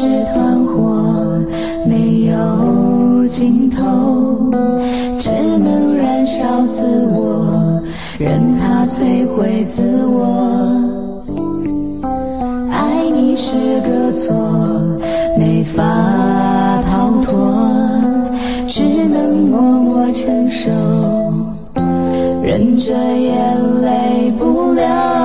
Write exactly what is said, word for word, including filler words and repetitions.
是团火，没有尽头，只能燃烧自我，任它摧毁自我。爱你是个错，没法逃脱，只能默默承受，忍着眼泪不流。